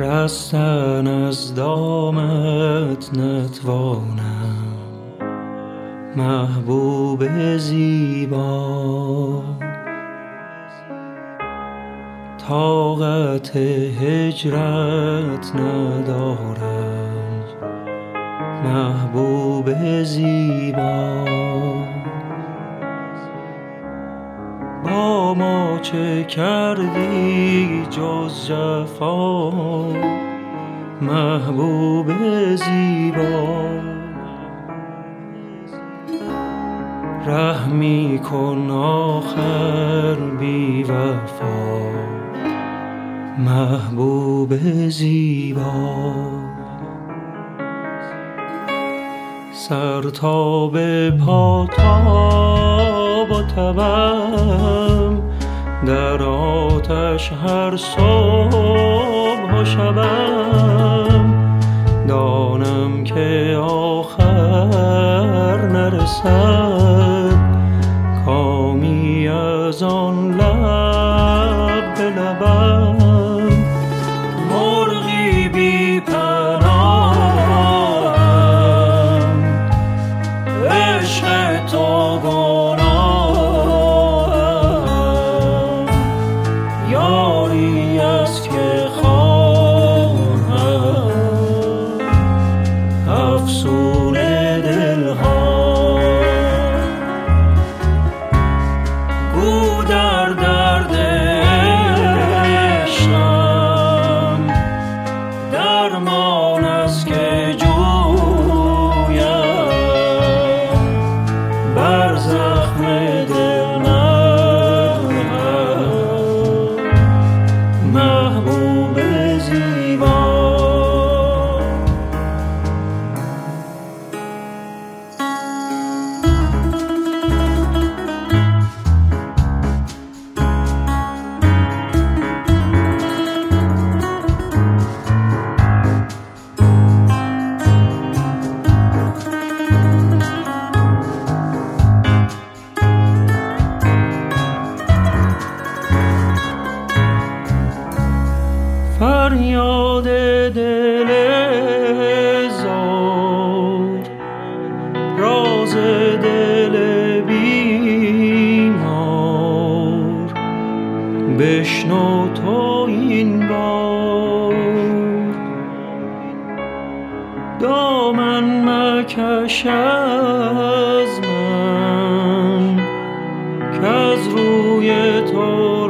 رستن از دامت نتوانم محبوب زیبا، طاقت هجرت ندارم محبوب زیبا. با ما چه کردی جز جفا محبوب زیبا؟ رحمی کن آخر بی وفا محبوب زیبا. سر تا به پا تاب و تبم در آتش هر صبح و شبم، دانم که آخر نرسد کامی از آن لب به لبم. مرغی بی پناهم عشق تو گناهم، یاری است که خواهم افسون دلها. گو در درد عشقم درمان است که جویم، بر زخم دل نرم محبوب زیبا. فریاد دل زار، راز دل بیمار، بشنو تو این بار. دامن مکش از من که از روی تو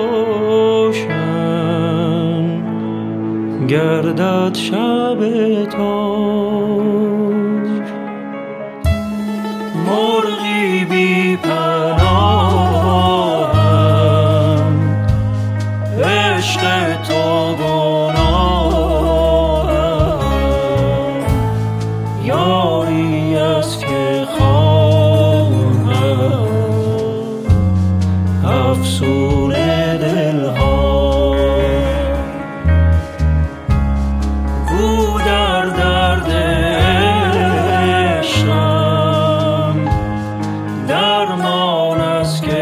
گردد شب تار. مرغی بی پناهم عشق تو گناهم، یاری است که خواهم افسون دلها. درمان است که